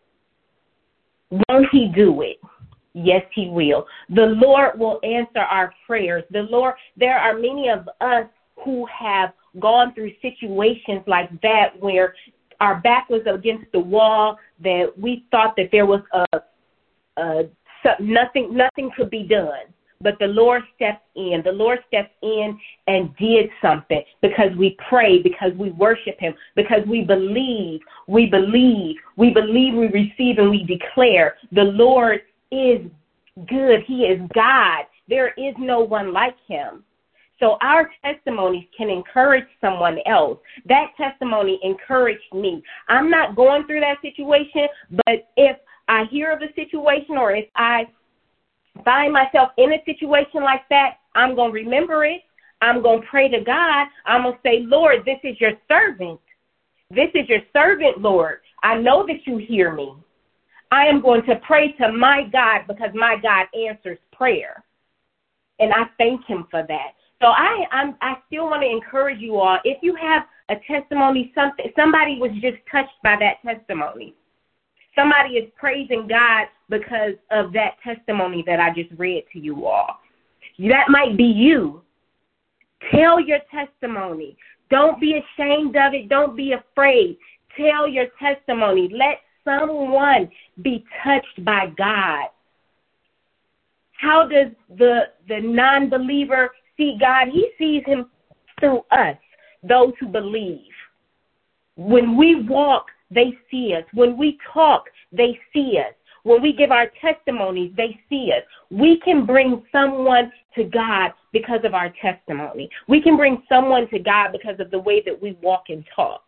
Speaker 1: Won't he do it? Yes, he will. The Lord will answer our prayers. The Lord, there are many of us who have gone through situations like that where our back was against the wall, that we thought that there was a, a nothing, nothing could be done. But the Lord stepped in. The Lord stepped in and did something because we pray, because we worship him, because we believe, we believe, we believe, we receive, and we declare the Lord is good. He is God. There is no one like him. So our testimonies can encourage someone else. That testimony encouraged me. I'm not going through that situation, but if I hear of a situation or if I find myself in a situation like that, I'm going to remember it. I'm going to pray to God. I'm going to say, Lord, this is your servant. This is your servant, Lord. I know that you hear me. I am going to pray to my God because my God answers prayer. And I thank him for that. So I I'm, I still want to encourage you all. If you have a testimony, something somebody was just touched by that testimony. Somebody is praising God because of that testimony that I just read to you all. That might be you. Tell your testimony. Don't be ashamed of it. Don't be afraid. Tell your testimony. Let someone be touched by God. How does the, the non-believer see God? He sees him through us, those who believe. When we walk, they see us. When we talk, they see us. When we give our testimonies, they see us. We can bring someone to God because of our testimony. We can bring someone to God because of the way that we walk and talk.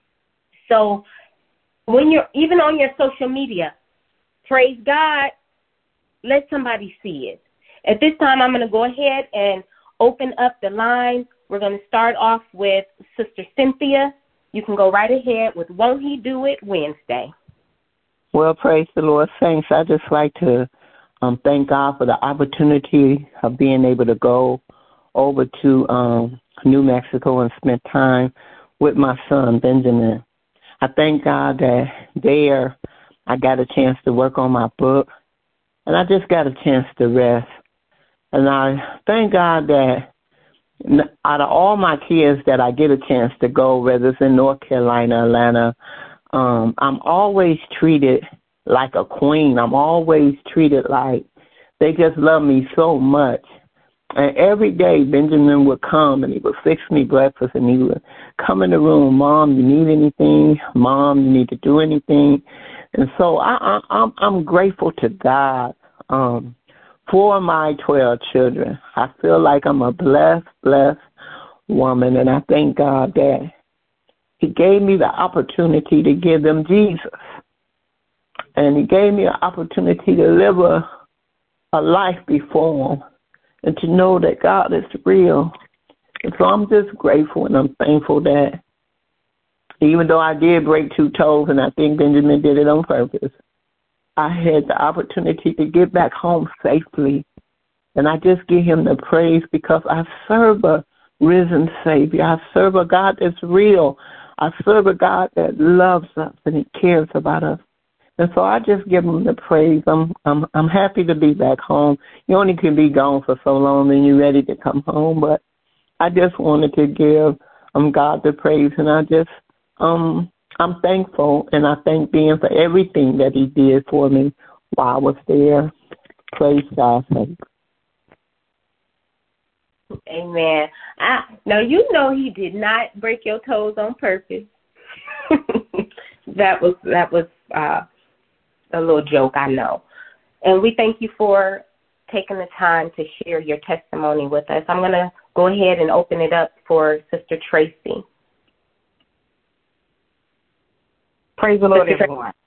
Speaker 1: So when you're even on your social media, praise God, let somebody see it. At this time, I'm going to go ahead and open up the line. We're going to start off with Sister Cynthia. You can go right ahead with Won't He Do It Wednesday.
Speaker 5: Well, praise the Lord, saints. I'd just like to um, thank God for the opportunity of being able to go over to um, New Mexico and spend time with my son, Benjamin. I thank God that there I got a chance to work on my book, and I just got a chance to rest. And I thank God that out of all my kids that I get a chance to go, whether it's in North Carolina, Atlanta, um, I'm always treated like a queen. I'm always treated like they just love me so much. And every day Benjamin would come and he would fix me breakfast and he would come in the room, Mom, you need anything? Mom, you need to do anything? And so I, I, I'm, I'm grateful to God um, for my twelve children. I feel like I'm a blessed, blessed woman, and I thank God that he gave me the opportunity to give them Jesus. And he gave me an opportunity to live a, a life before him and to know that God is real. And so I'm just grateful and I'm thankful that even though I did break two toes, and I think Benjamin did it on purpose, I had the opportunity to get back home safely. And I just give him the praise because I serve a risen Savior. I serve a God that's real. I serve a God that loves us and he cares about us. And so I just give him the praise. I'm I'm I'm happy to be back home. You only can be gone for so long and you're ready to come home. But I just wanted to give um God the praise, and I just um I'm thankful, and I thank Ben for everything that he did for me while I was there. Praise God.
Speaker 1: Amen. I, now, you know he did not break your toes on purpose. that was that was uh, a little joke, I know. And we thank you for taking the time to share your testimony with us. I'm going to go ahead and open it up for Sister Tracy.
Speaker 7: Praise the Lord,
Speaker 1: Sister
Speaker 7: everyone. Tracy.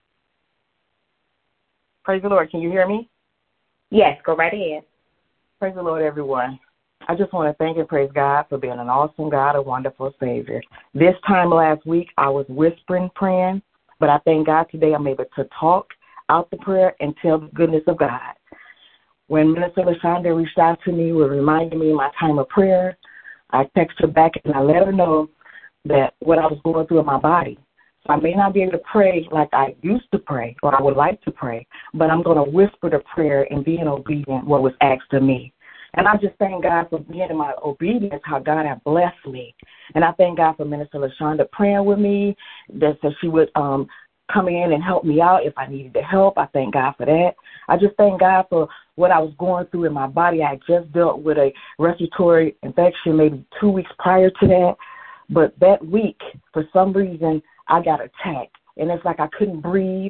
Speaker 7: Praise the Lord. Can you hear me?
Speaker 1: Yes, go right ahead.
Speaker 7: Praise the Lord, everyone. I just want to thank and praise God for being an awesome God, a wonderful Savior. This time last week, I was whispering praying, but I thank God today I'm able to talk out the prayer and tell the goodness of God. When Minister LaShonda reached out to me, was reminding me of my time of prayer, I texted her back and I let her know that what I was going through in my body. So I may not be able to pray like I used to pray or I would like to pray, but I'm going to whisper the prayer and being obedient what was asked of me. And I just thank God for being in my obedience, how God has blessed me. And I thank God for Minister LaShonda praying with me, that so she would um, come in and help me out if I needed the help. I thank God for that. I just thank God for what I was going through in my body. I had just dealt with a respiratory infection maybe two weeks prior to that. But that week, for some reason, I got attacked. And it's like I couldn't breathe.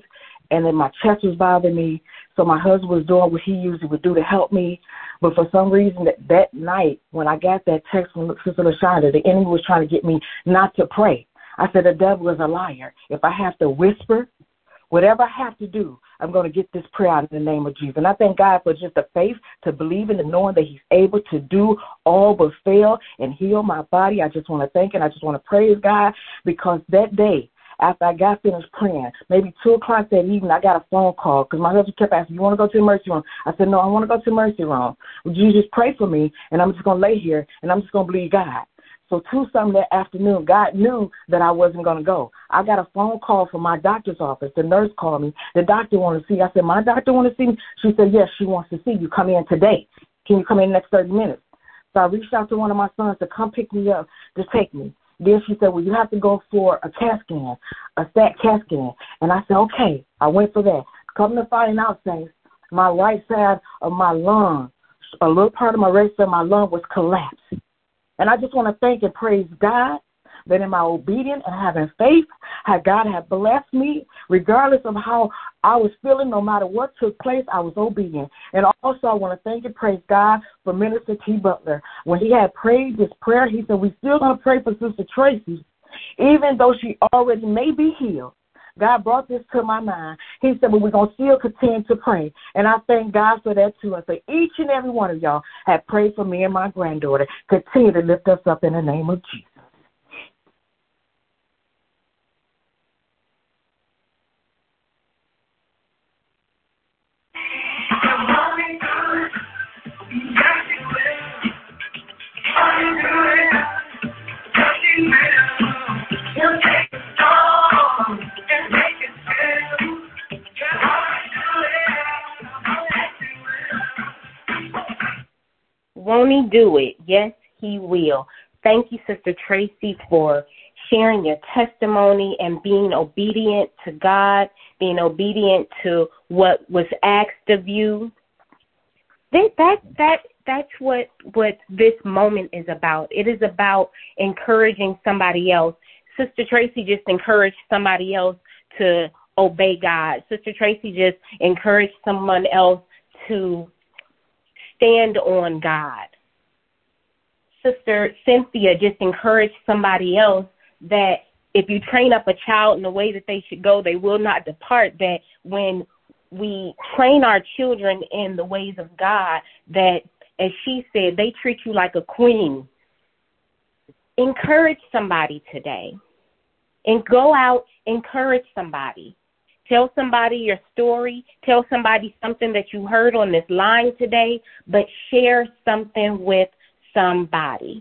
Speaker 7: and then my chest was bothering me. So my husband was doing what he usually would do to help me. But for some reason, that, that night when I got that text from Sister LaShonda, the enemy was trying to get me not to pray. I said, the devil is a liar. If I have to whisper, whatever I have to do, I'm going to get this prayer out in the name of Jesus. And I thank God for just the faith to believe in and knowing that he's able to do all but fail and heal my body. I just want to thank and I just want to praise God, because that day, after I got finished praying, maybe two o'clock that evening, I got a phone call because my husband kept asking, you want to go to the mercy room? I said, no, I want to go to the mercy room. Would you just pray for me, and I'm just going to lay here, and I'm just going to believe God. So two something that afternoon, God knew that I wasn't going to go. I got a phone call from my doctor's office. The nurse called me. The doctor wanted to see. I said, my doctor want to see me? She said, yes, she wants to see you. Come in today. Can you come in the next thirty minutes? So I reached out to one of my sons to come pick me up, to take me. Then she said, well, you have to go for a CAT scan, a stat CAT scan. And I said, okay. I went for that. Come to find out, saints, my right side of my lung, a little part of my right side of my lung was collapsed. And I just want to thank and praise God that in my obedience and having faith, how God had blessed me, regardless of how I was feeling, no matter what took place, I was obedient. And also I want to thank and praise God for Minister T. Butler. When he had prayed this prayer, he said, we're still going to pray for Sister Tracy, even though she already may be healed. God brought this to my mind. He said, well, we're going to still continue to pray. And I thank God for that, too. And for each and every one of y'all have prayed for me and my granddaughter. Continue to lift us up in the name of Jesus.
Speaker 1: Won't he do it? Yes, he will. Thank you, Sister Tracy, for sharing your testimony and being obedient to God, being obedient to what was asked of you. That, that, that, that's what, what this moment is about. It is about encouraging somebody else. Sister Tracy just encouraged somebody else to obey God. Sister Tracy just encouraged someone else to stand on God. Sister Cynthia just encouraged somebody else that if you train up a child in the way that they should go, they will not depart. That when we train our children in the ways of God, that, as she said, they treat you like a queen. Encourage somebody today. And go out, encourage somebody. Tell somebody your story. Tell somebody something that you heard on this line today, but share something with somebody.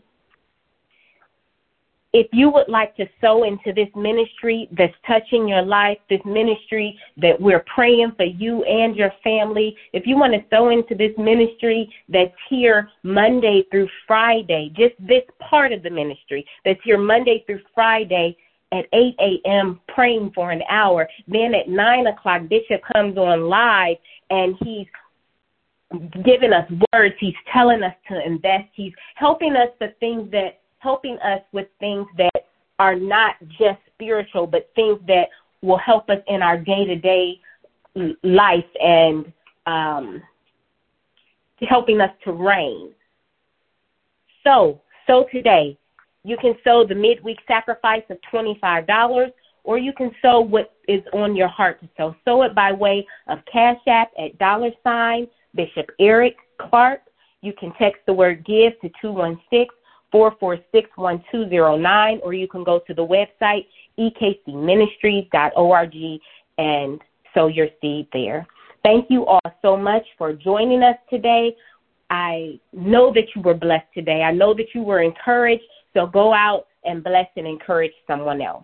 Speaker 1: If you would like to sow into this ministry that's touching your life, this ministry that we're praying for you and your family, if you want to sow into this ministry that's here Monday through Friday, just this part of the ministry that's here Monday through Friday, at eight a.m. praying for an hour. Then at nine o'clock, Bishop comes on live and he's giving us words. He's telling us to invest. He's helping us the things that, helping us with things that are not just spiritual, but things that will help us in our day-to-day life and um, helping us to reign. So, so today, you can sow the midweek sacrifice of twenty-five dollars, or you can sow what is on your heart to sow. Sow it by way of Cash App at dollar sign Bishop Eric Clark. You can text the word give to two one six, four four six, one two zero nine, or you can go to the website e k c ministries dot org and sow your seed there. Thank you all so much for joining us today. I know that you were blessed today. I know that you were encouraged. So go out and bless and encourage someone else.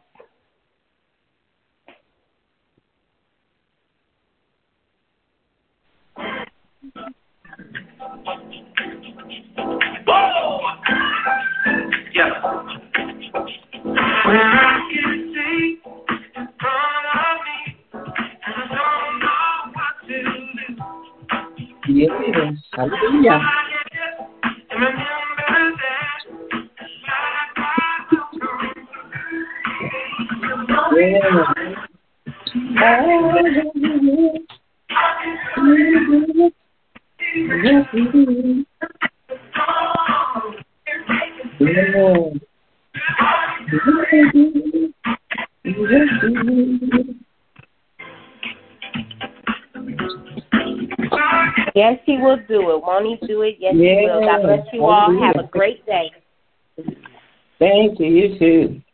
Speaker 8: Whoa! Yeah. When I can see in front of me, and I don't know what to do.
Speaker 5: Yes, hallelujah. Yeah.
Speaker 1: Yes, he will do it. Won't he do it? Yes,
Speaker 9: Yeah.
Speaker 1: he will. God bless you all. Have a great day.
Speaker 9: Thank you. You too.